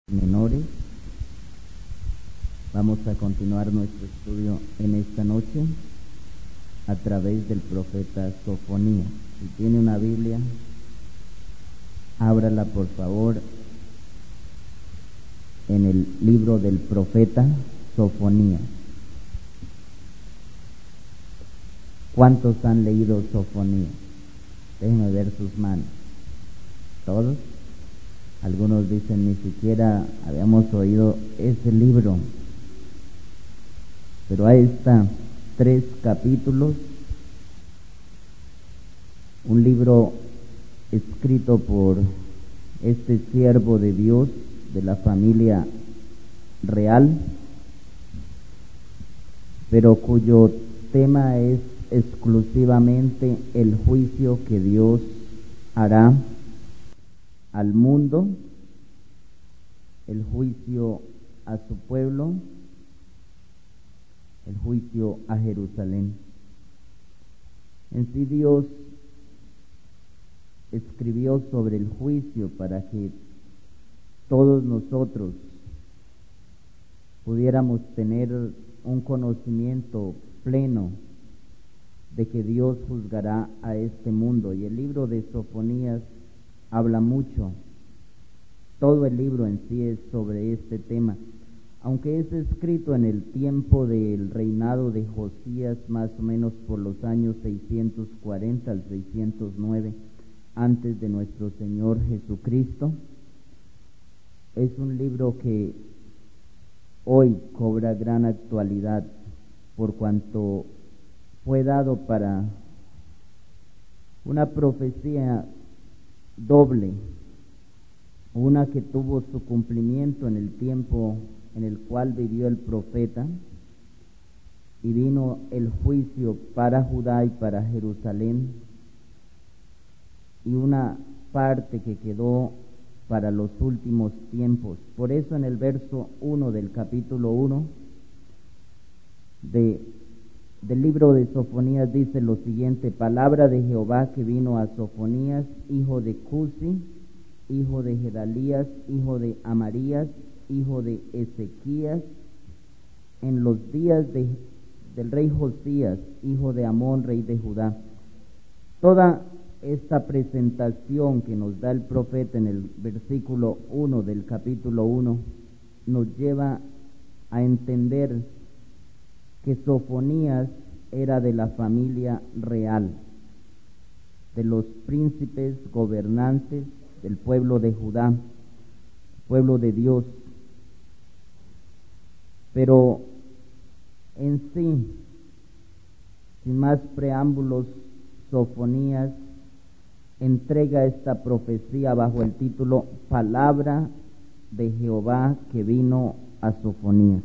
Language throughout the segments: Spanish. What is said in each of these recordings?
menores. Vamos a continuar nuestro estudio en esta noche a través del profeta Sofonías. Si tiene una Biblia, ábrala por favor en el libro del profeta Sofonías. ¿Cuántos han leído Sofonías? Déjenme ver sus manos. ¿Todos? Algunos dicen ni siquiera habíamos oído ese libro. Pero ahí está, 3 capítulos, un libro escrito por este siervo de Dios de la familia real, pero cuyo tema es exclusivamente el juicio que Dios hará al mundo, el juicio a su pueblo, el juicio a Jerusalén. En sí Dios escribió sobre el juicio para que todos nosotros pudiéramos tener un conocimiento pleno de que Dios juzgará a este mundo. Y el libro de Sofonías habla mucho, todo el libro en sí es sobre este tema, aunque es escrito en el tiempo del reinado de Josías, más o menos por los años 640 al 609 antes de nuestro Señor Jesucristo. Es un libro que hoy cobra gran actualidad por cuanto fue dado para una profecía doble, una que tuvo su cumplimiento en el tiempo en el cual vivió el profeta, y vino el juicio para Judá y para Jerusalén, y una parte que quedó para los últimos tiempos. Por eso en el verso 1 del capítulo 1 del libro de Sofonías dice lo siguiente: palabra de Jehová que vino a Sofonías, hijo de Cusi, hijo de Gedalías, hijo de Amarías, hijo de Ezequías, en los días del rey Josías, hijo de Amón, rey de Judá. Toda esta presentación que nos da el profeta en el versículo 1 del capítulo 1 nos lleva a entender que Sofonías era de la familia real, de los príncipes gobernantes del pueblo de Judá, pueblo de Dios. Pero en sí, sin más preámbulos, Sofonías entrega esta profecía bajo el título Palabra de Jehová que vino a Sofonías.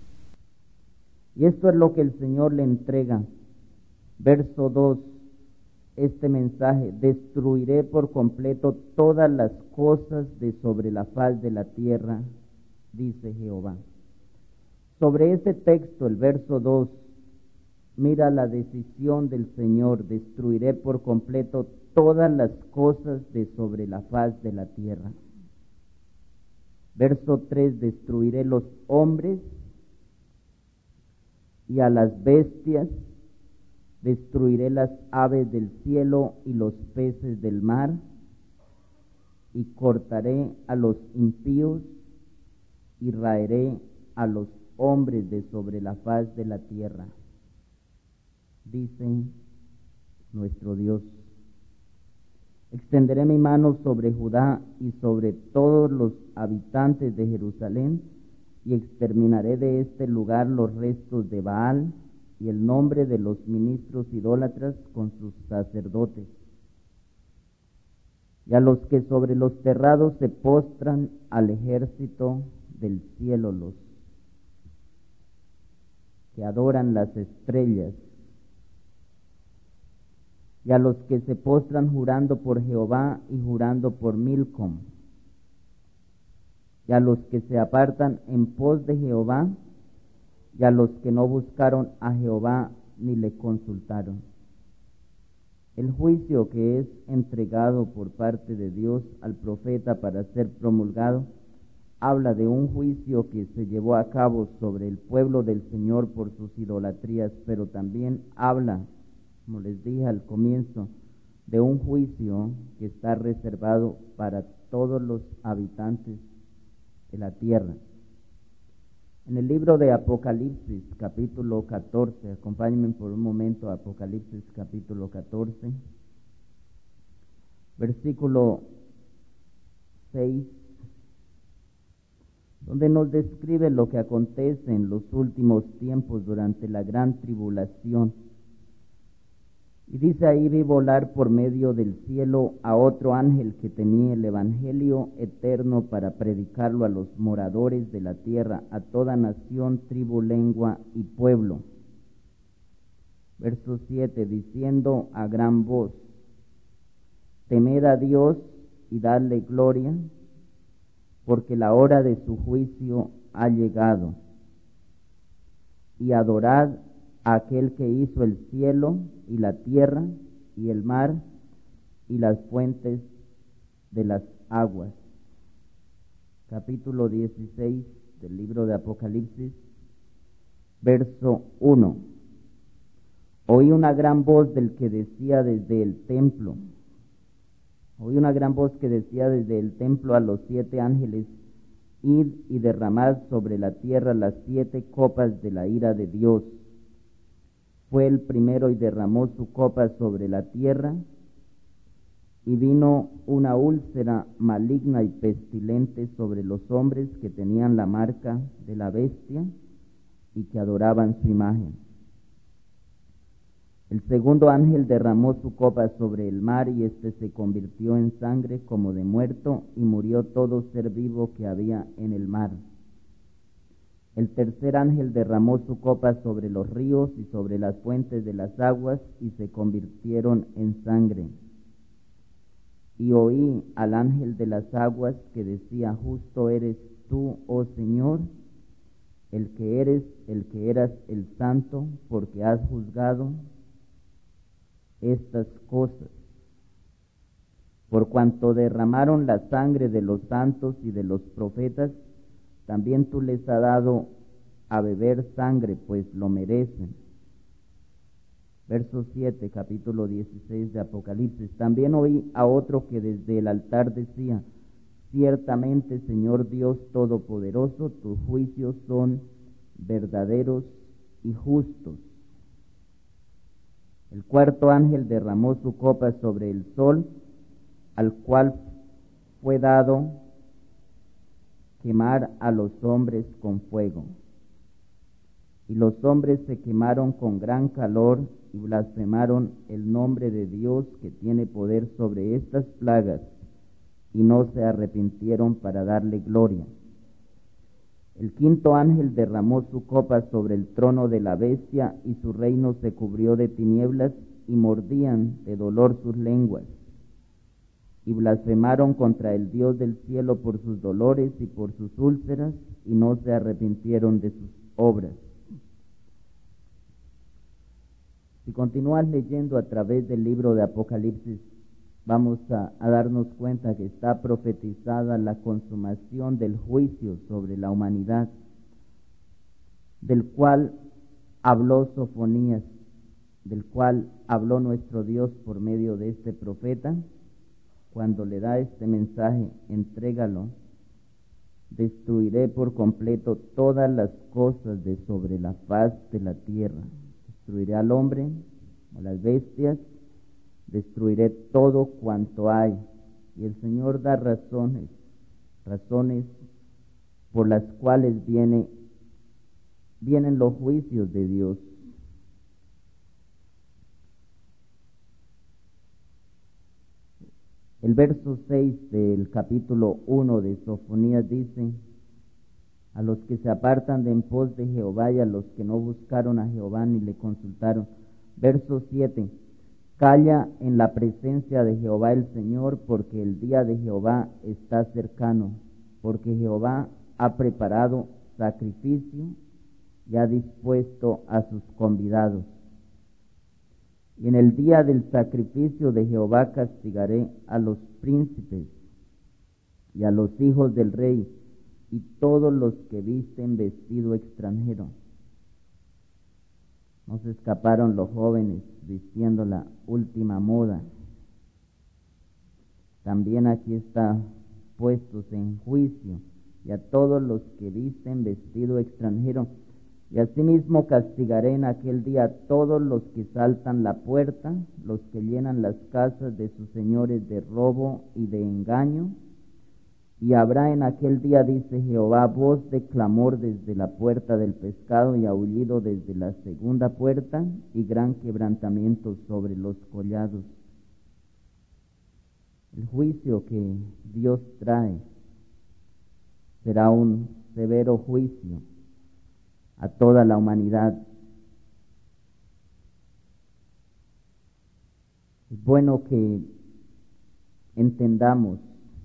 Y esto es lo que el Señor le entrega. Verso 2, este mensaje: destruiré por completo todas las cosas de sobre la faz de la tierra, dice Jehová. Sobre ese texto, el verso 2, mira la decisión del Señor: destruiré por completo todas las cosas de sobre la faz de la tierra. Verso 3, destruiré los hombres y a las bestias, destruiré las aves del cielo y los peces del mar, y cortaré a los impíos y raeré a los hombres de sobre la faz de la tierra, dice nuestro Dios. Extenderé mi mano sobre Judá y sobre todos los habitantes de Jerusalén, y exterminaré de este lugar los restos de Baal y el nombre de los ministros idólatras con sus sacerdotes. Y a los que sobre los terrados se postran al ejército del cielo, los que adoran las estrellas, y a los que se postran jurando por Jehová y jurando por Milcom, y a los que se apartan en pos de Jehová, y a los que no buscaron a Jehová ni le consultaron. El juicio que es entregado por parte de Dios al profeta para ser promulgado habla de un juicio que se llevó a cabo sobre el pueblo del Señor por sus idolatrías, pero también habla, como les dije al comienzo, de un juicio que está reservado para todos los habitantes de la tierra. En el libro de Apocalipsis, capítulo 14, acompáñenme por un momento a Apocalipsis, capítulo 14, versículo 6, donde nos describe lo que acontece en los últimos tiempos durante la gran tribulación. Y dice ahí: vi volar por medio del cielo a otro ángel que tenía el evangelio eterno para predicarlo a los moradores de la tierra, a toda nación, tribu, lengua y pueblo. Verso 7, diciendo a gran voz: temed a Dios y dadle gloria, porque la hora de su juicio ha llegado. Y adorad a aquel que hizo el cielo y la tierra y el mar y las fuentes de las aguas. Capítulo 16 del libro de Apocalipsis, verso 1. Oí una gran voz del que decía desde el templo. Oí una gran voz que decía desde el templo a los 7 ángeles: id y derramad sobre la tierra las 7 copas de la ira de Dios. Fue el primero y derramó su copa sobre la tierra, y vino una úlcera maligna y pestilente sobre los hombres que tenían la marca de la bestia y que adoraban su imagen. El segundo ángel derramó su copa sobre el mar, y éste se convirtió en sangre como de muerto, y murió todo ser vivo que había en el mar. El tercer ángel derramó su copa sobre los ríos y sobre las fuentes de las aguas, y se convirtieron en sangre. Y oí al ángel de las aguas que decía: justo eres tú, oh Señor, el que eras el santo, porque has juzgado estas cosas. Por cuanto derramaron la sangre de los santos y de los profetas, también tú les has dado a beber sangre, pues lo merecen. Verso 7, capítulo 16 de Apocalipsis. También oí a otro que desde el altar decía: ciertamente, Señor Dios Todopoderoso, tus juicios son verdaderos y justos. El cuarto ángel derramó su copa sobre el sol, al cual fue dado quemar a los hombres con fuego. Y los hombres se quemaron con gran calor y blasfemaron el nombre de Dios que tiene poder sobre estas plagas, y no se arrepintieron para darle gloria. El quinto ángel derramó su copa sobre el trono de la bestia, y su reino se cubrió de tinieblas, y mordían de dolor sus lenguas. Y blasfemaron contra el Dios del cielo por sus dolores y por sus úlceras, y no se arrepintieron de sus obras. Si continúas leyendo a través del libro de Apocalipsis, vamos a darnos cuenta que está profetizada la consumación del juicio sobre la humanidad, del cual habló Sofonías, del cual habló nuestro Dios por medio de este profeta, cuando le da este mensaje: entrégalo, destruiré por completo todas las cosas de sobre la faz de la tierra. Destruiré al hombre, a las bestias, destruiré todo cuanto hay. Y el Señor da razones por las cuales vienen los juicios de Dios. El verso 6 del capítulo 1 de Sofonías dice: a los que se apartan de en pos de Jehová, y a los que no buscaron a Jehová ni le consultaron. Verso 7: calla en la presencia de Jehová el Señor, porque el día de Jehová está cercano, porque Jehová ha preparado sacrificio y ha dispuesto a sus convidados. Y en el día del sacrificio de Jehová castigaré a los príncipes y a los hijos del rey, y todos los que visten vestido extranjero. No se escaparon los jóvenes vistiendo la última moda. También aquí está puestos en juicio y a todos los que visten vestido extranjero. Y asimismo castigaré en aquel día a todos los que saltan la puerta, los que llenan las casas de sus señores de robo y de engaño. Y habrá en aquel día, dice Jehová, voz de clamor desde la puerta del pescado y aullido desde la segunda puerta y gran quebrantamiento sobre los collados. El juicio que Dios trae será un severo juicio a toda la humanidad. Es bueno que entendamos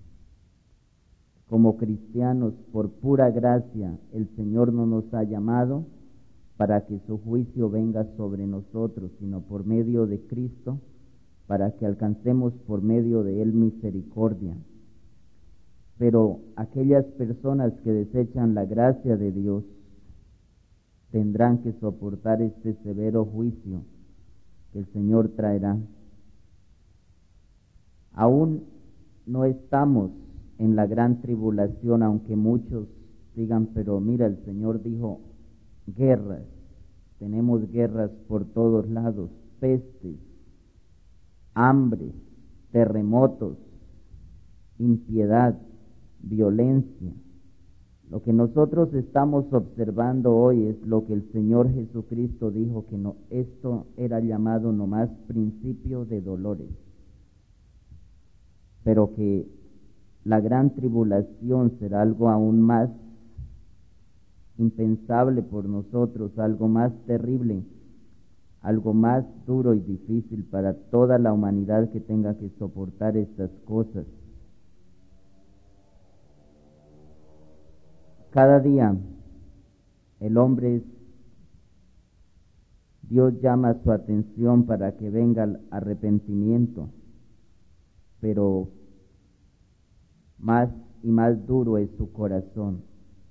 como cristianos, por pura gracia, el Señor no nos ha llamado para que su juicio venga sobre nosotros, sino por medio de Cristo, para que alcancemos por medio de Él misericordia. Pero aquellas personas que desechan la gracia de Dios tendrán que soportar este severo juicio que el Señor traerá. Aún no estamos en la gran tribulación, aunque muchos digan, pero mira, el Señor dijo guerras. Tenemos guerras por todos lados, pestes, hambre, terremotos, impiedad, violencia. Lo que nosotros estamos observando hoy es lo que el Señor Jesucristo dijo, que no, esto era llamado nomás principio de dolores, pero que la gran tribulación será algo aún más impensable por nosotros, algo más terrible, algo más duro y difícil para toda la humanidad que tenga que soportar estas cosas. Cada día el hombre, Dios llama su atención para que venga el arrepentimiento, pero más y más duro es su corazón.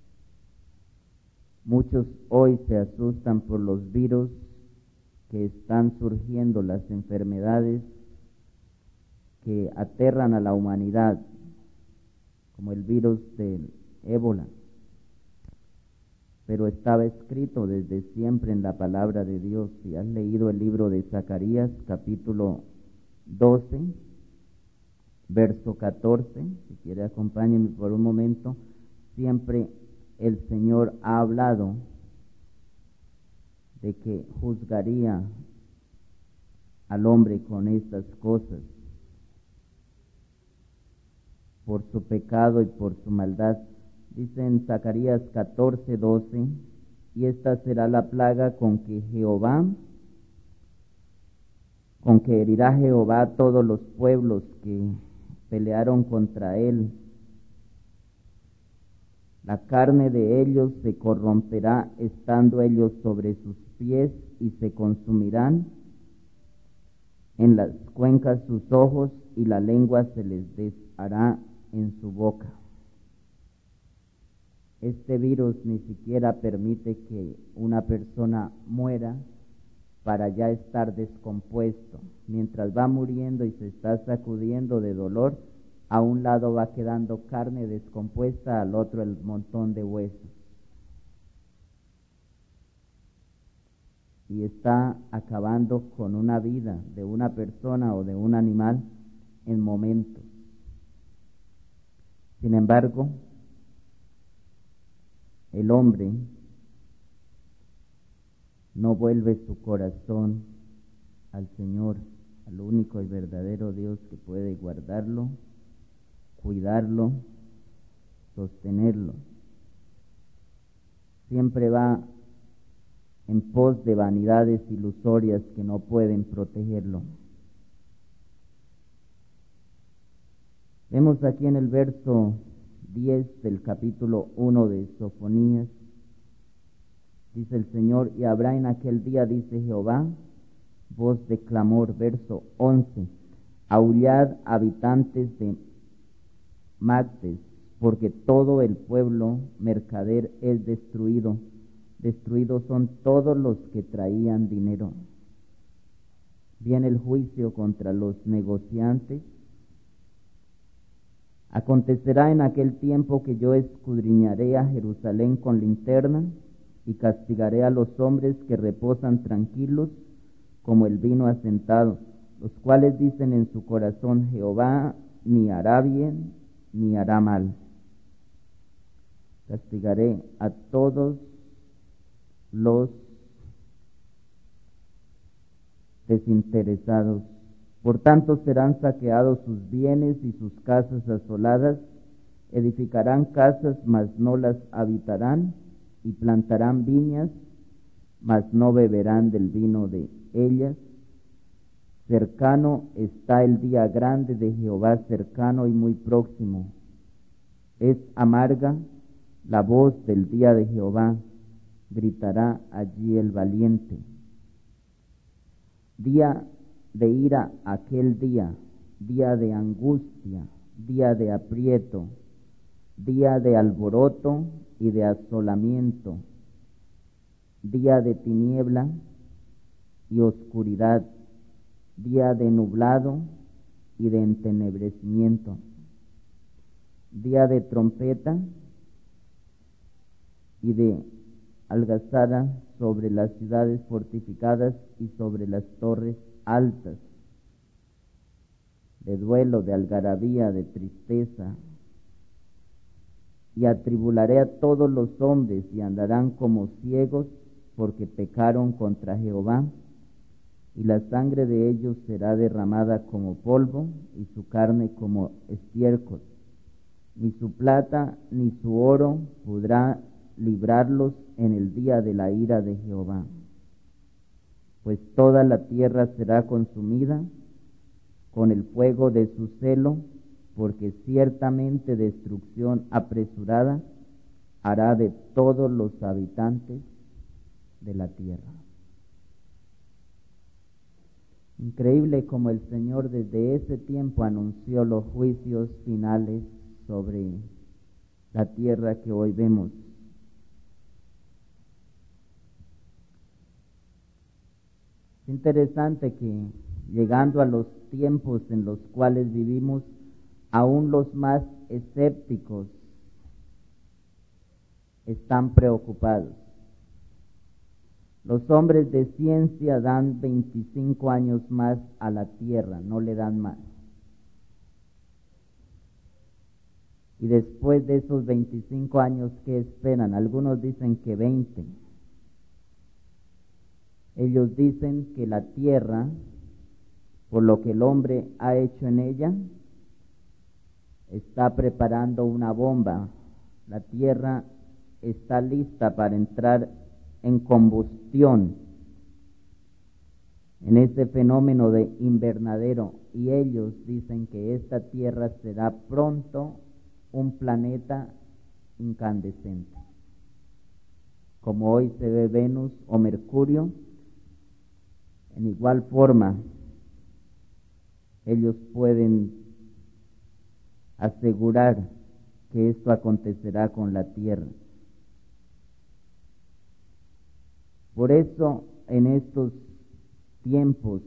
Muchos hoy se asustan por los virus que están surgiendo, las enfermedades que aterran a la humanidad, como el virus del ébola. Pero estaba escrito desde siempre en la palabra de Dios. Si has leído el libro de Zacarías, capítulo 12, verso 14, si quiere acompáñenme por un momento, siempre el Señor ha hablado de que juzgaría al hombre con estas cosas por su pecado y por su maldad. Dice en Zacarías 14:12, y esta será la plaga con que herirá Jehová a todos los pueblos que pelearon contra él. La carne de ellos se corromperá estando ellos sobre sus pies y se consumirán en las cuencas sus ojos y la lengua se les deshará en su boca. Este virus ni siquiera permite que una persona muera para ya estar descompuesto. Mientras va muriendo y se está sacudiendo de dolor, a un lado va quedando carne descompuesta, al otro el montón de huesos. Y está acabando con una vida de una persona o de un animal en momentos. Sin embargo, el hombre no vuelve su corazón al Señor, al único y verdadero Dios que puede guardarlo, cuidarlo, sostenerlo. Siempre va en pos de vanidades ilusorias que no pueden protegerlo. Vemos aquí en el verso 10 del capítulo 1 de Sofonías, dice el Señor, y habrá en aquel día, dice Jehová, voz de clamor. Verso 11, aullad habitantes de Magdes, porque todo el pueblo mercader es destruido. Destruidos son todos los que traían dinero. Viene el juicio contra los negociantes. Acontecerá en aquel tiempo que yo escudriñaré a Jerusalén con linterna y castigaré a los hombres que reposan tranquilos como el vino asentado, los cuales dicen en su corazón: Jehová ni hará bien ni hará mal. Castigaré a todos los desinteresados. Por tanto serán saqueados sus bienes y sus casas asoladas. Edificarán casas, mas no las habitarán, y plantarán viñas, mas no beberán del vino de ellas. Cercano está el día grande de Jehová, cercano y muy próximo. Es amarga la voz del día de Jehová, gritará allí el valiente. Día de ira aquel día, día de angustia, día de aprieto, día de alboroto y de asolamiento, día de tiniebla y oscuridad, día de nublado y de entenebrecimiento, día de trompeta y de algazara sobre las ciudades fortificadas y sobre las torres altas, de duelo, de algarabía, de tristeza. Y atribularé a todos los hombres, y andarán como ciegos, porque pecaron contra Jehová, y la sangre de ellos será derramada como polvo, y su carne como estiércol. Ni su plata ni su oro podrá librarlos en el día de la ira de Jehová. Pues toda la tierra será consumida con el fuego de su celo, porque ciertamente destrucción apresurada hará de todos los habitantes de la tierra. Increíble como el Señor desde ese tiempo anunció los juicios finales sobre la tierra que hoy vemos. Es interesante que llegando a los tiempos en los cuales vivimos, aún los más escépticos están preocupados. Los hombres de ciencia dan 25 años más a la tierra, no le dan más. Y después de esos 25 años, ¿qué esperan? Algunos dicen que 20. Ellos dicen que la tierra, por lo que el hombre ha hecho en ella, está preparando una bomba. La tierra está lista para entrar en combustión, en ese fenómeno de invernadero, y ellos dicen que esta tierra será pronto un planeta incandescente, como hoy se ve Venus o Mercurio. En igual forma, ellos pueden asegurar que esto acontecerá con la tierra. Por eso, en estos tiempos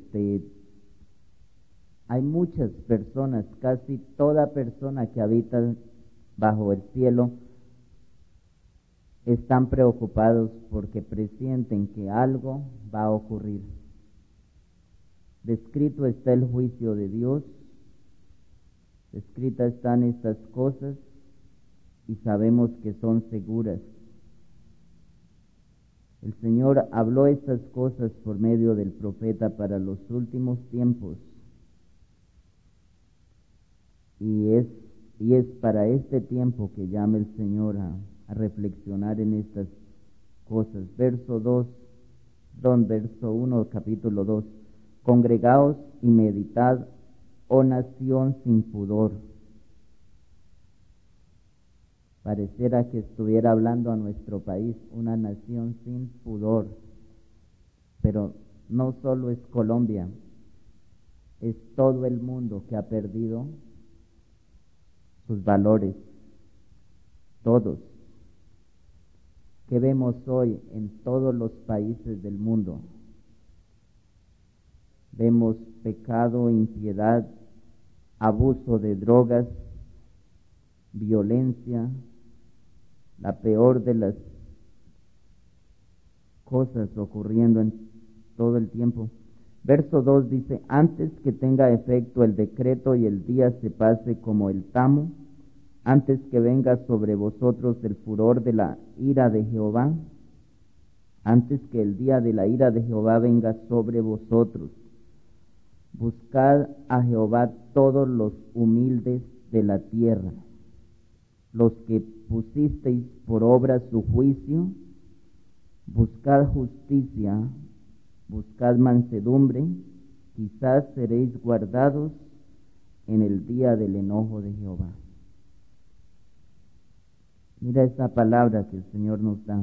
hay muchas personas, casi toda persona que habita bajo el cielo, están preocupados porque presienten que algo va a ocurrir. Descrito está el juicio de Dios, escritas están estas cosas y sabemos que son seguras. El Señor habló estas cosas por medio del profeta para los últimos tiempos, y es para este tiempo que llama el Señor a reflexionar en estas cosas. Verso 1, capítulo 2. Congregaos y meditad, oh nación sin pudor. Pareciera que estuviera hablando a nuestro país, una nación sin pudor. Pero no solo es Colombia, es todo el mundo que ha perdido sus valores. todos. ¿Qué vemos hoy en todos los países del mundo? Vemos pecado, impiedad, abuso de drogas, violencia, la peor de las cosas ocurriendo en todo el tiempo. Verso 2 dice: antes que tenga efecto el decreto y el día se pase como el tamo, antes que venga sobre vosotros el furor de la ira de Jehová, antes que el día de la ira de Jehová venga sobre vosotros, buscad a Jehová todos los humildes de la tierra, los que pusisteis por obra su juicio, buscad justicia, buscad mansedumbre, quizás seréis guardados en el día del enojo de Jehová. Mira esta palabra que el Señor nos da.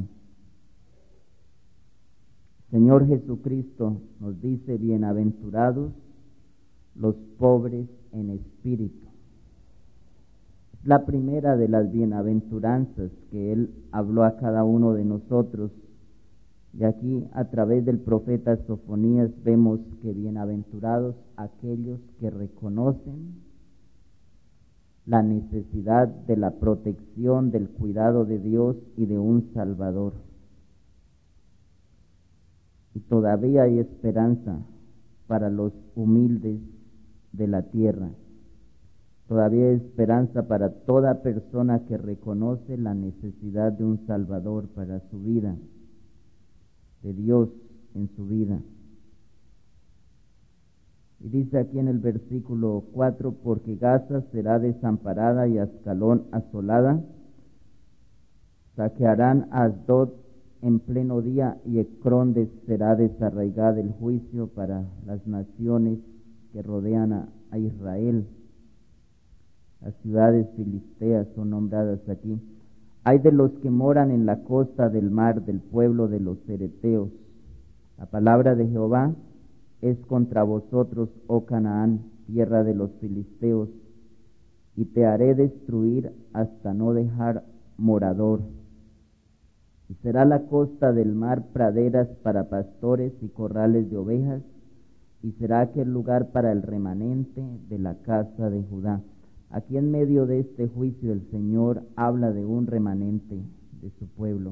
Señor Jesucristo nos dice: bienaventurados los pobres en espíritu. Es la primera de las bienaventuranzas que Él habló a cada uno de nosotros. Y aquí, a través del profeta Sofonías, vemos que bienaventurados aquellos que reconocen la necesidad de la protección, del cuidado de Dios y de un Salvador. Y todavía hay esperanza para los humildes de la tierra. Todavía hay esperanza para toda persona que reconoce la necesidad de un Salvador para su vida, de Dios en su vida. Y dice aquí en el versículo 4: porque Gaza será desamparada y Ascalón asolada, saquearán a Asdod en pleno día, y Ecrón será desarraigada el juicio para las naciones que rodean a Israel. Las ciudades filisteas son nombradas aquí. Hay de los que moran en la costa del mar, del pueblo de los cereteos. La palabra de Jehová es contra vosotros, oh Canaán, tierra de los filisteos, y te haré destruir hasta no dejar morador. Y será la costa del mar praderas para pastores y corrales de ovejas, y será aquel lugar para el remanente de la casa de Judá. Aquí en medio de este juicio el Señor habla de un remanente de su pueblo.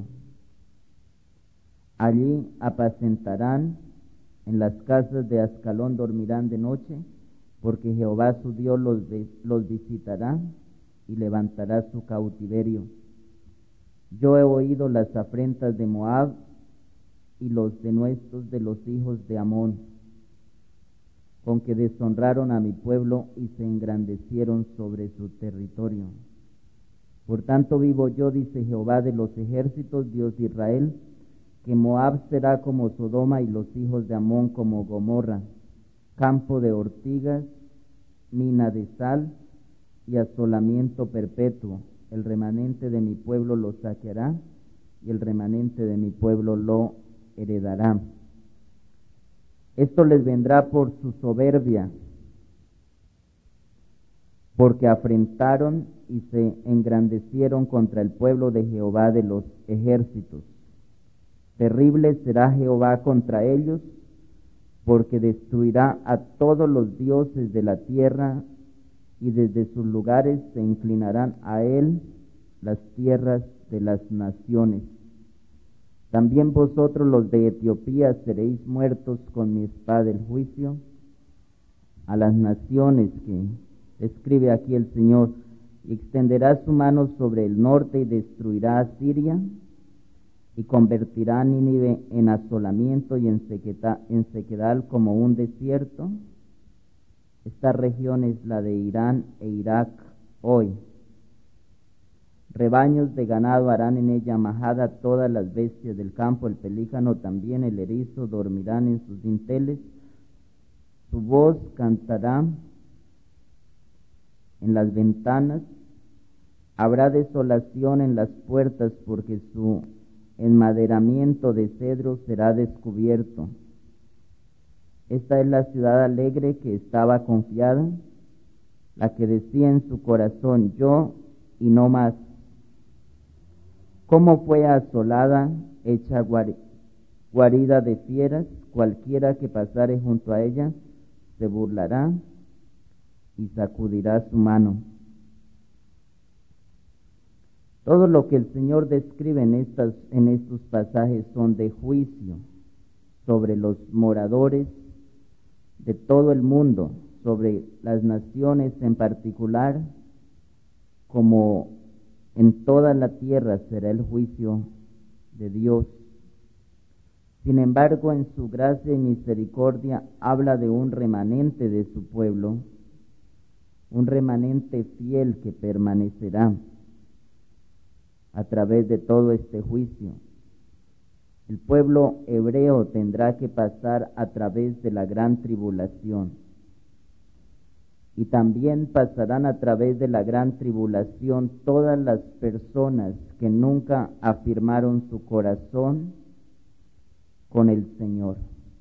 Allí apacentarán, en las casas de Ascalón dormirán de noche, porque Jehová su Dios los visitará y levantará su cautiverio. Yo he oído las afrentas de Moab y los denuestos de los hijos de Amón, con que deshonraron a mi pueblo y se engrandecieron sobre su territorio. Por tanto vivo yo, dice Jehová de los ejércitos, Dios de Israel, que Moab será como Sodoma y los hijos de Amón como Gomorra, campo de ortigas, mina de sal y asolamiento perpetuo. El remanente de mi pueblo lo saqueará y el remanente de mi pueblo lo heredará. Esto les vendrá por su soberbia, porque afrentaron y se engrandecieron contra el pueblo de Jehová de los ejércitos. Terrible será Jehová contra ellos, porque destruirá a todos los dioses de la tierra, y desde sus lugares se inclinarán a él las tierras de las naciones. También vosotros los de Etiopía seréis muertos con mi espada del juicio. A las naciones que describe aquí el Señor: y extenderá su mano sobre el norte y destruirá a Siria, y convertirá a Nínive en asolamiento y en sequedal como un desierto. Esta región es la de Irán e Irak hoy. Rebaños de ganado harán en ella majada todas las bestias del campo, el pelícano también, el erizo, dormirán en sus dinteles. Su voz cantará en las ventanas, habrá desolación en las puertas, porque su enmaderamiento de cedro será descubierto. Esta es la ciudad alegre que estaba confiada, la que decía en su corazón: yo y no más. Como fue asolada, hecha guarida de fieras, cualquiera que pasare junto a ella se burlará y sacudirá su mano. Todo lo que el Señor describe en estos pasajes son de juicio sobre los moradores de todo el mundo, sobre las naciones en particular, como en toda la tierra será el juicio de Dios. Sin embargo, en su gracia y misericordia habla de un remanente de su pueblo, un remanente fiel que permanecerá a través de todo este juicio. El pueblo hebreo tendrá que pasar a través de la gran tribulación. Y también pasarán a través de la gran tribulación todas las personas que nunca afirmaron su corazón con el Señor.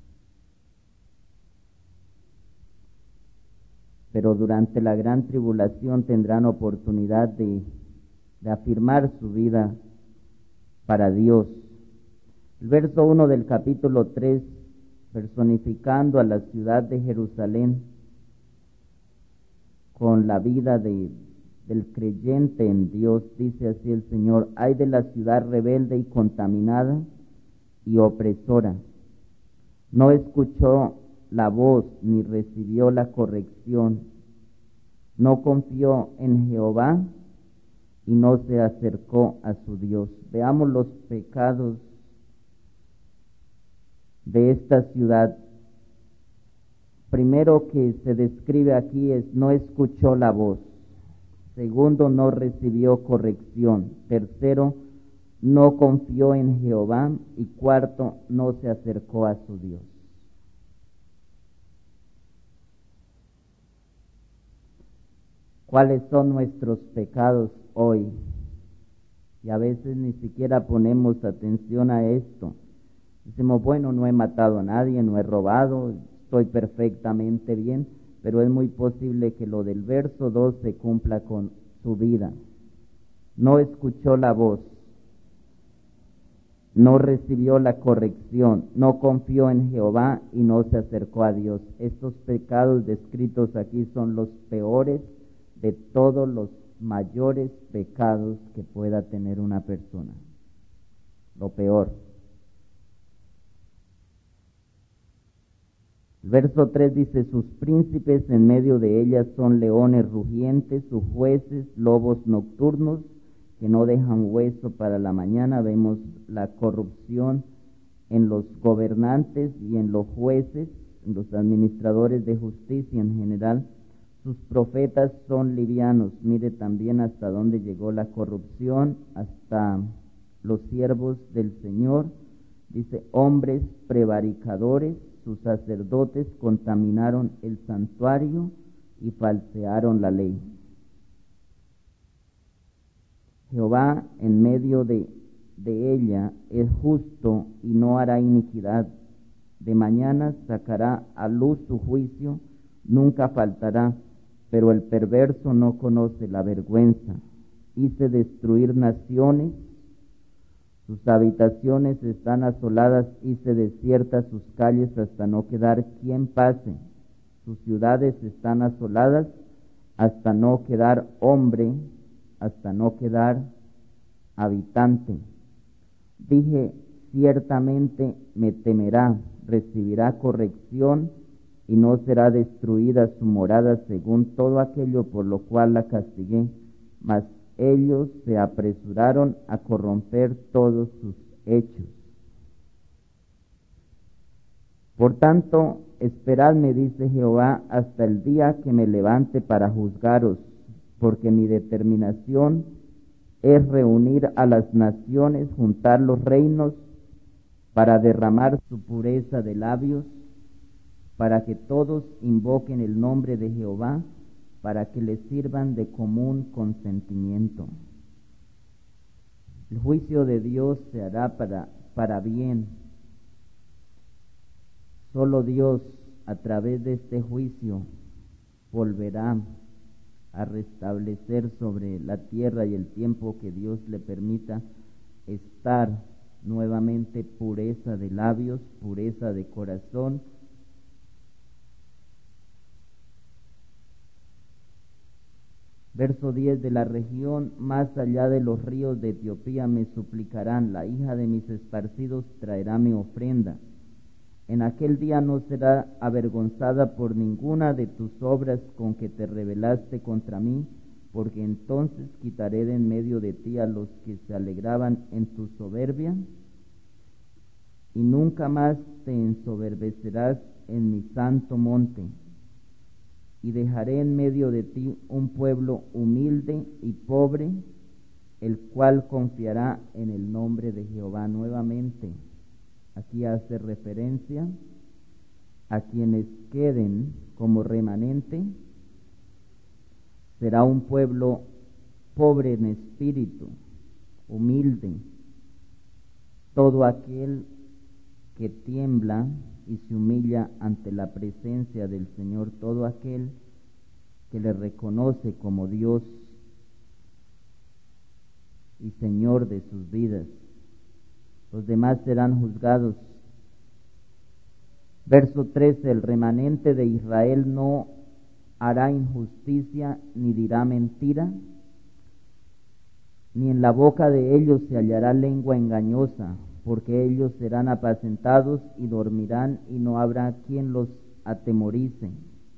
Pero durante la gran tribulación tendrán oportunidad de afirmar su vida para Dios. El verso 1 del capítulo 3, personificando a la ciudad de Jerusalén con la vida del creyente en Dios, dice así el Señor: ay de la ciudad rebelde y contaminada y opresora. No escuchó la voz ni recibió la corrección. No confió en Jehová y no se acercó a su Dios. Veamos los pecados de esta ciudad. Primero que se describe aquí es: no escuchó la voz. Segundo, no recibió corrección. Tercero, no confió en Jehová. Y cuarto, no se acercó a su Dios. ¿Cuáles son nuestros pecados hoy? Y a veces ni siquiera ponemos atención a esto. Decimos: bueno, no he matado a nadie, no he robado, estoy perfectamente bien, pero es muy posible que lo del verso 2 se cumpla con su vida. No escuchó la voz, no recibió la corrección, no confió en Jehová y no se acercó a Dios. Estos pecados descritos aquí son los peores de todos los mayores pecados que pueda tener una persona. Lo peor. El verso 3 dice: sus príncipes en medio de ellas son leones rugientes, sus jueces lobos nocturnos que no dejan hueso para la mañana. Vemos la corrupción en los gobernantes y en los jueces, en los administradores de justicia en general. Sus profetas son livianos. Mire también hasta dónde llegó la corrupción, hasta los siervos del Señor. Dice: hombres prevaricadores, sus sacerdotes contaminaron el santuario y falsearon la ley. Jehová en medio de ella es justo y no hará iniquidad. De mañana sacará a luz su juicio, nunca faltará, pero el perverso no conoce la vergüenza. Hice destruir naciones, sus habitaciones están asoladas, hice desiertas sus calles hasta no quedar quien pase. Sus ciudades están asoladas hasta no quedar hombre, hasta no quedar habitante. Dije: ciertamente me temerá, recibirá corrección y no será destruida su morada según todo aquello por lo cual la castigué. Mas ellos se apresuraron a corromper todos sus hechos. Por tanto, esperadme, dice Jehová, hasta el día que me levante para juzgaros, porque mi determinación es reunir a las naciones, juntar los reinos, para derramar su pureza de labios, para que todos invoquen el nombre de Jehová, para que les sirvan de común consentimiento. El juicio de Dios se hará para bien. Solo Dios, a través de este juicio, volverá a restablecer sobre la tierra y el tiempo que Dios le permita estar nuevamente pureza de labios, pureza de corazón. Verso 10, de la región más allá de los ríos de Etiopía me suplicarán, la hija de mis esparcidos traerá mi ofrenda. En aquel día no será avergonzada por ninguna de tus obras con que te rebelaste contra mí, porque entonces quitaré de en medio de ti a los que se alegraban en tu soberbia, y nunca más te ensoberbecerás en mi santo monte. Y dejaré en medio de ti un pueblo humilde y pobre, el cual confiará en el nombre de Jehová. Nuevamente, aquí hace referencia a quienes queden como remanente. Será un pueblo pobre en espíritu, humilde. Todo aquel que tiembla y se humilla ante la presencia del Señor, todo aquel que le reconoce como Dios y Señor de sus vidas. Los demás serán juzgados. Verso 13, el remanente de Israel no hará injusticia ni dirá mentira, ni en la boca de ellos se hallará lengua engañosa, porque ellos serán apacentados y dormirán, y no habrá quien los atemorice.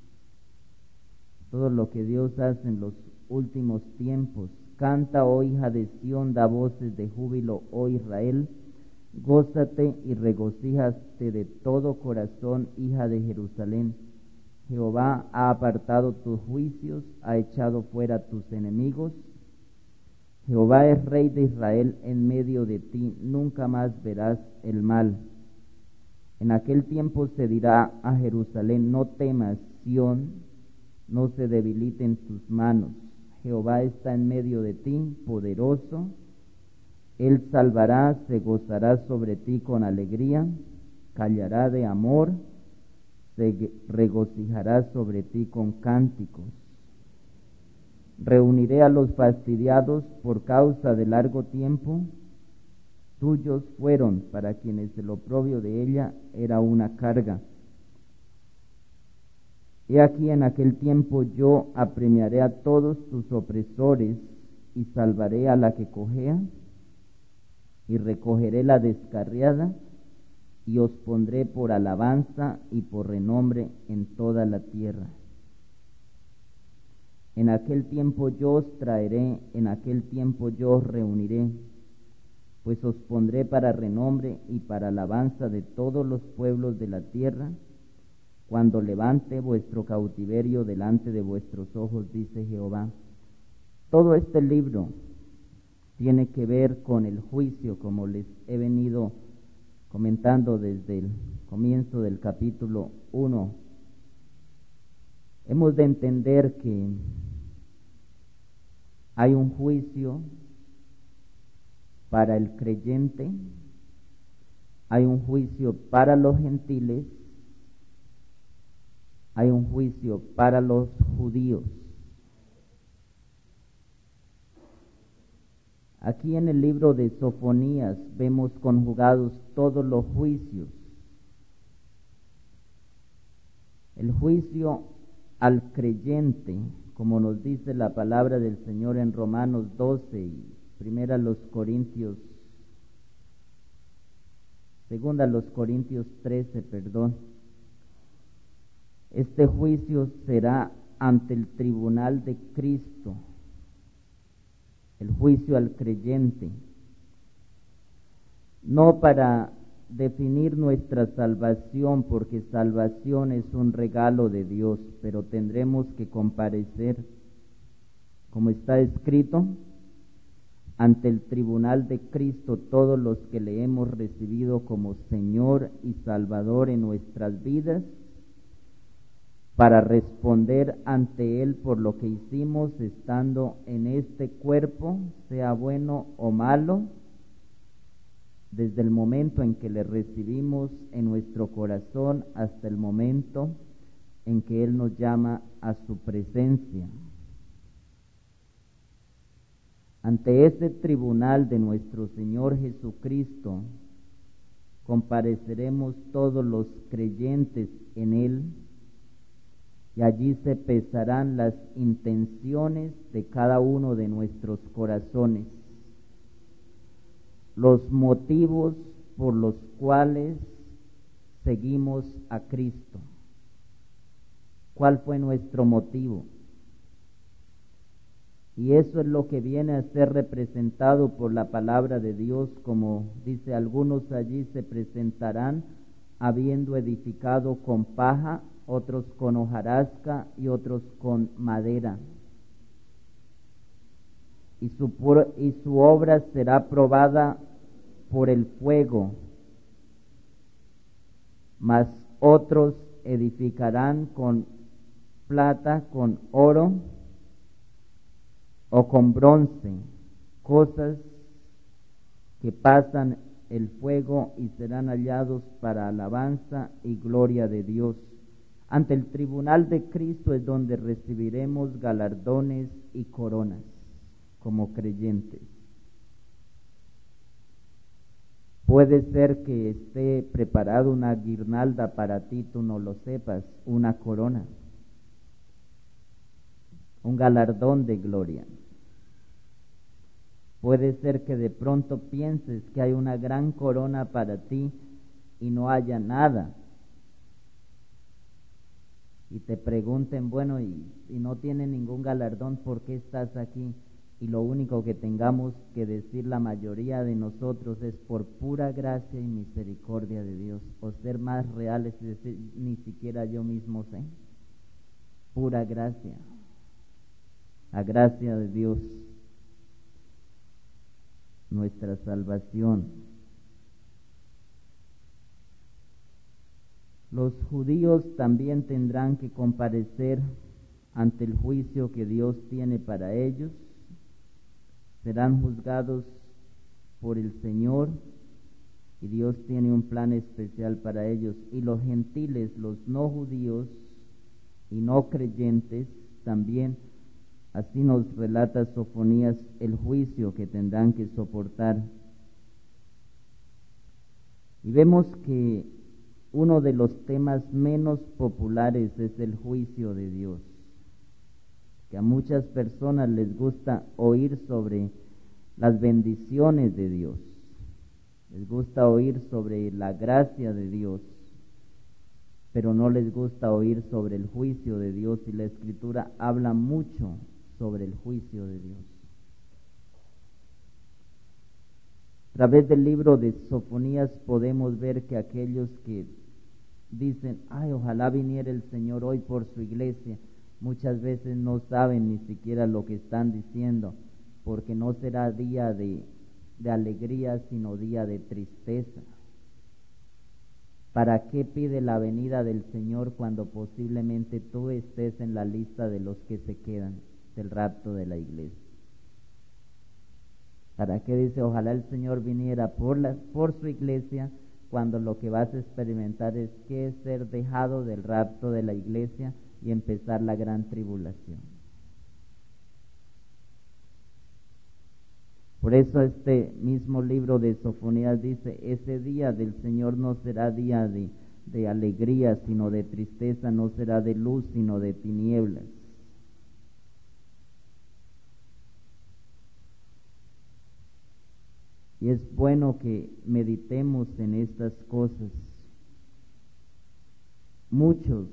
Todo lo que Dios hace en los últimos tiempos. Canta, oh hija de Sión, da voces de júbilo, oh Israel. Gózate y regocíjate de todo corazón, hija de Jerusalén. Jehová ha apartado tus juicios, ha echado fuera tus enemigos. Jehová es Rey de Israel en medio de ti, nunca más verás el mal. En aquel tiempo se dirá a Jerusalén, no temas, Sión, no se debiliten tus manos. Jehová está en medio de ti, poderoso. Él salvará, se gozará sobre ti con alegría, callará de amor, se regocijará sobre ti con cánticos. Reuniré a los fastidiados por causa de largo tiempo. Tuyos fueron para quienes el oprobio de ella era una carga. He aquí en aquel tiempo yo apremiaré a todos tus opresores y salvaré a la que cojea y recogeré la descarriada y os pondré por alabanza y por renombre en toda la tierra. En aquel tiempo yo os traeré, en aquel tiempo yo os reuniré, pues os pondré para renombre y para alabanza de todos los pueblos de la tierra, cuando levante vuestro cautiverio delante de vuestros ojos, dice Jehová. Todo este libro tiene que ver con el juicio, como les he venido comentando desde el comienzo del capítulo 1. Hemos de entender que hay un juicio para el creyente, hay un juicio para los gentiles, hay un juicio para los judíos. Aquí en el libro de Sofonías vemos conjugados todos los juicios. El juicio al creyente, como nos dice la palabra del Señor en Romanos 12 y segunda a los Corintios 13, Este juicio será ante el tribunal de Cristo, el juicio al creyente, no para definir nuestra salvación, porque salvación es un regalo de Dios, pero tendremos que comparecer, como está escrito, ante el tribunal de Cristo todos los que le hemos recibido como Señor y Salvador en nuestras vidas, para responder ante Él por lo que hicimos estando en este cuerpo, sea bueno o malo, desde el momento en que le recibimos en nuestro corazón hasta el momento en que Él nos llama a su presencia. Ante este tribunal de nuestro Señor Jesucristo, compareceremos todos los creyentes en Él, y allí se pesarán las intenciones de cada uno de nuestros corazones, los motivos por los cuales seguimos a Cristo. ¿Cuál fue nuestro motivo? Y eso es lo que viene a ser representado por la palabra de Dios, como dice, algunos allí se presentarán habiendo edificado con paja, otros con hojarasca y otros con madera. Y su obra será probada por el fuego, mas otros edificarán con plata, con oro o con bronce, cosas que pasan el fuego y serán hallados para alabanza y gloria de Dios. Ante el tribunal de Cristo es donde recibiremos galardones y coronas como creyentes. Puede ser que esté preparado una guirnalda para ti, tú no lo sepas, una corona, un galardón de gloria. Puede ser que de pronto pienses que hay una gran corona para ti y no haya nada. Y te pregunten, bueno, y no tienes ningún galardón, ¿por qué estás aquí? Y lo único que tengamos que decir la mayoría de nosotros es por pura gracia y misericordia de Dios. O ser más reales y decir, ni siquiera yo mismo sé. Pura gracia. La gracia de Dios. Nuestra salvación. Los judíos también tendrán que comparecer ante el juicio que Dios tiene para ellos. Serán juzgados por el Señor y Dios tiene un plan especial para ellos. Y los gentiles, los no judíos y no creyentes, también, así nos relata Sofonías, el juicio que tendrán que soportar. Y vemos que uno de los temas menos populares es el juicio de Dios, que a muchas personas les gusta oír sobre las bendiciones de Dios, les gusta oír sobre la gracia de Dios, pero no les gusta oír sobre el juicio de Dios, y la Escritura habla mucho sobre el juicio de Dios. A través del libro de Sofonías podemos ver que aquellos que dicen, ay, ojalá viniera el Señor hoy por su iglesia, muchas veces no saben ni siquiera lo que están diciendo, porque no será día de alegría, sino día de tristeza. ¿Para qué pide la venida del Señor cuando posiblemente tú estés en la lista de los que se quedan del rapto de la iglesia? ¿Para qué dice, ojalá el Señor viniera por su iglesia, cuando lo que vas a experimentar es que es ser dejado del rapto de la iglesia y empezar la gran tribulación? Por eso este mismo libro de Sofonías dice, ese día del Señor no será día de alegría, sino de tristeza, no será de luz, sino de tinieblas. Y es bueno que meditemos en estas cosas. Muchos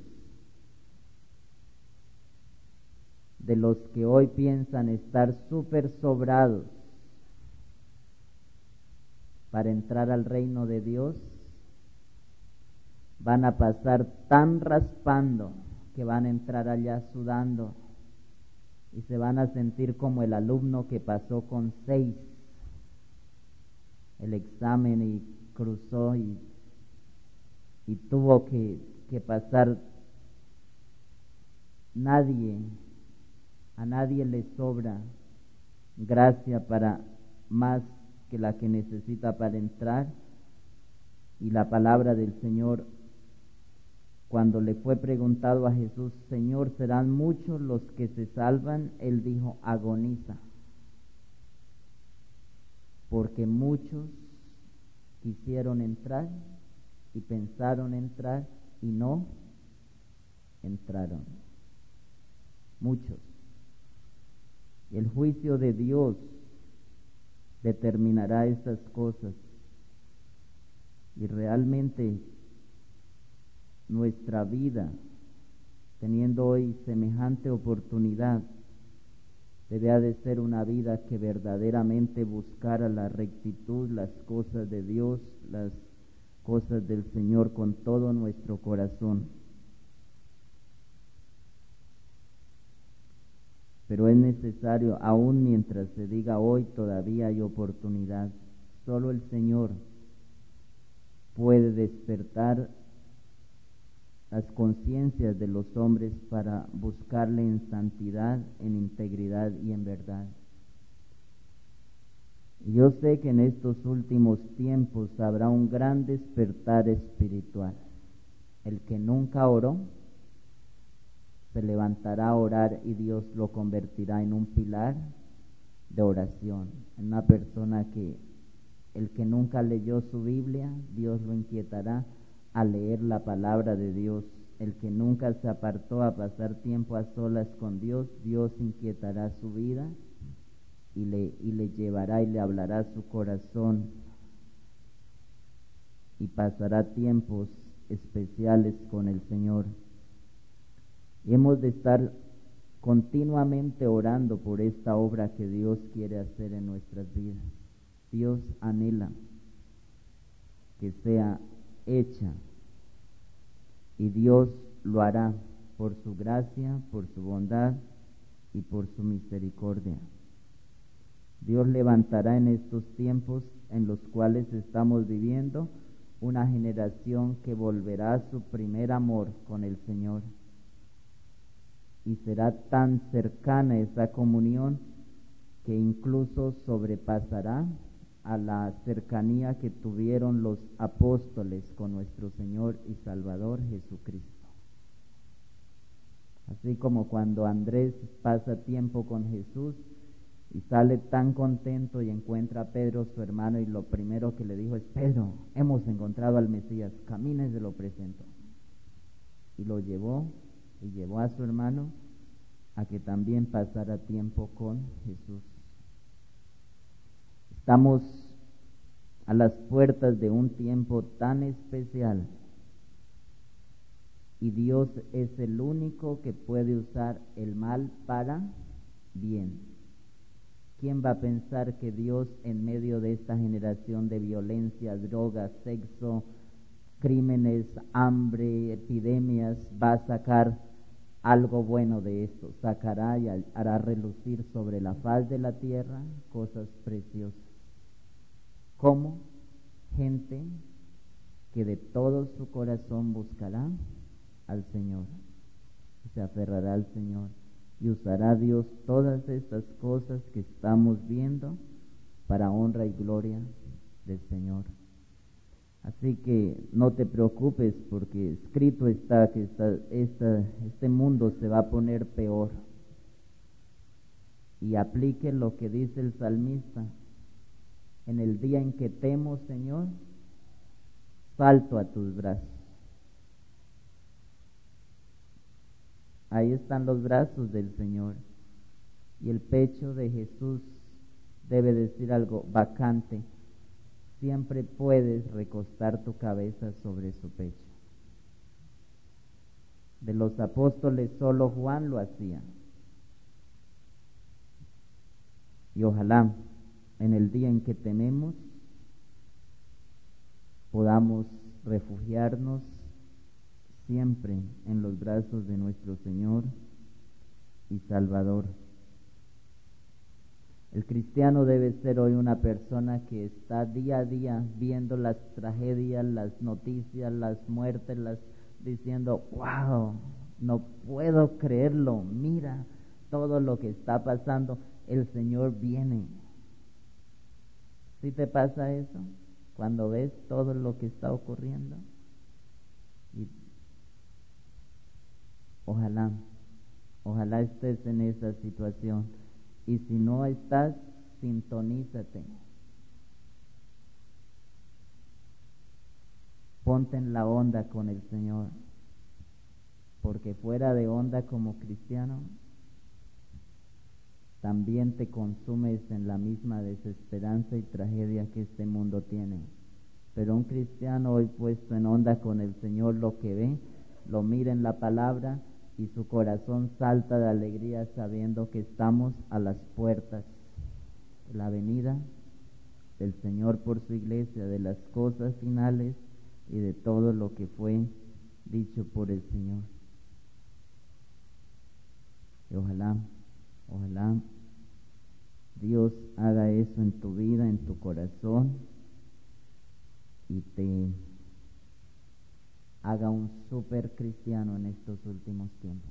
de los que hoy piensan estar súper sobrados para entrar al reino de Dios, van a pasar tan raspando que van a entrar allá sudando y se van a sentir como el alumno que pasó con 6 el examen y cruzó y tuvo que pasar. A nadie le sobra gracia para más que la que necesita para entrar. Y la palabra del Señor, cuando le fue preguntado a Jesús, Señor, ¿serán muchos los que se salvan? Él dijo, agoniza. porque muchos quisieron entrar y pensaron entrar y no entraron. Muchos. Y el juicio de Dios determinará estas cosas. Y realmente nuestra vida, teniendo hoy semejante oportunidad, debe de ser una vida que verdaderamente buscara la rectitud, las cosas de Dios, las cosas del Señor con todo nuestro corazón. Pero es necesario, aún mientras se diga hoy, todavía hay oportunidad. Solo el Señor puede despertar las conciencias de los hombres para buscarle en santidad, en integridad y en verdad. Y yo sé que en estos últimos tiempos habrá un gran despertar espiritual. El que nunca oró se levantará a orar y Dios lo convertirá en un pilar de oración, en una persona que el que nunca leyó su Biblia, Dios lo inquietará a leer la palabra de Dios. El que nunca se apartó a pasar tiempo a solas con Dios, Dios inquietará su vida y le llevará y le hablará a su corazón y pasará tiempos especiales con el Señor. Y hemos de estar continuamente orando por esta obra que Dios quiere hacer en nuestras vidas. Dios anhela que sea hecha y Dios lo hará por su gracia, por su bondad y por su misericordia. Dios levantará en estos tiempos en los cuales estamos viviendo una generación que volverá a su primer amor con el Señor. Y será tan cercana esa comunión que incluso sobrepasará a la cercanía que tuvieron los apóstoles con nuestro Señor y Salvador Jesucristo. Así como cuando Andrés pasa tiempo con Jesús y sale tan contento y encuentra a Pedro, su hermano, y lo primero que le dijo es: Pedro, hemos encontrado al Mesías, camina y se lo presento. Y lo llevó y llevó a su hermano a que también pasara tiempo con Jesús. Estamos a las puertas de un tiempo tan especial y Dios es el único que puede usar el mal para bien. ¿Quién va a pensar que Dios, en medio de esta generación de violencia, drogas, sexo, crímenes, hambre, epidemias, va a sacar algo bueno de esto? Sacará y hará relucir sobre la faz de la tierra cosas preciosas. ¿Cómo? Gente que de todo su corazón buscará al Señor, se aferrará al Señor y usará a Dios todas estas cosas que estamos viendo para honra y gloria del Señor. Así que no te preocupes, porque escrito está que este mundo se va a poner peor. Y aplique lo que dice el salmista: en el día en que temo, Señor, salto a tus brazos. Ahí están los brazos del Señor. Y el pecho de Jesús debe decir algo vacante. Siempre puedes recostar tu cabeza sobre su pecho. De los apóstoles solo Juan lo hacía. Y ojalá en el día en que tememos podamos refugiarnos siempre en los brazos de nuestro Señor y Salvador. El cristiano debe ser hoy una persona que está día a día viendo las tragedias, las noticias, las muertes, diciendo: wow, no puedo creerlo, mira todo lo que está pasando, el Señor viene. ¿Sí te pasa eso? Cuando ves todo lo que está ocurriendo. Y ojalá estés en esa situación. Y si no estás, sintonízate Ponte en la onda con el Señor, porque fuera de onda como cristiano, también te consumes en la misma desesperanza y tragedia que este mundo tiene. Pero un cristiano hoy puesto en onda con el Señor, lo que ve, lo mira en la palabra y su corazón salta de alegría sabiendo que estamos a las puertas de la venida del Señor por su iglesia, de las cosas finales y de todo lo que fue dicho por el Señor. Y ojalá Dios haga eso en tu vida, en tu corazón, y te haga un super cristiano en estos últimos tiempos.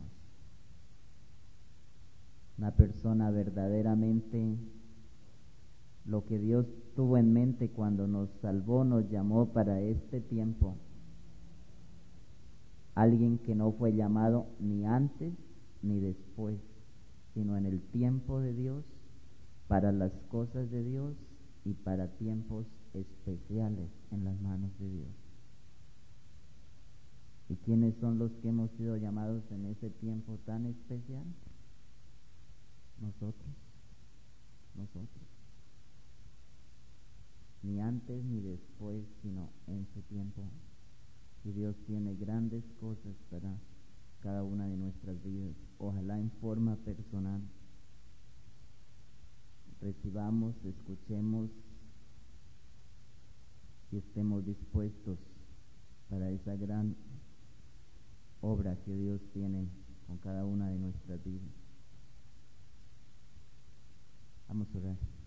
Una persona verdaderamente lo que Dios tuvo en mente cuando nos salvó, nos llamó para este tiempo. Alguien que no fue llamado ni antes ni después, sino en el tiempo de Dios, para las cosas de Dios y para tiempos especiales en las manos de Dios. ¿Y quiénes son los que hemos sido llamados en ese tiempo tan especial? Nosotros. Ni antes ni después, sino en su tiempo. Y Dios tiene grandes cosas para cada una de nuestras vidas. Ojalá en forma personal recibamos, escuchemos y estemos dispuestos para esa gran obra que Dios tiene con cada una de nuestras vidas. Vamos a orar.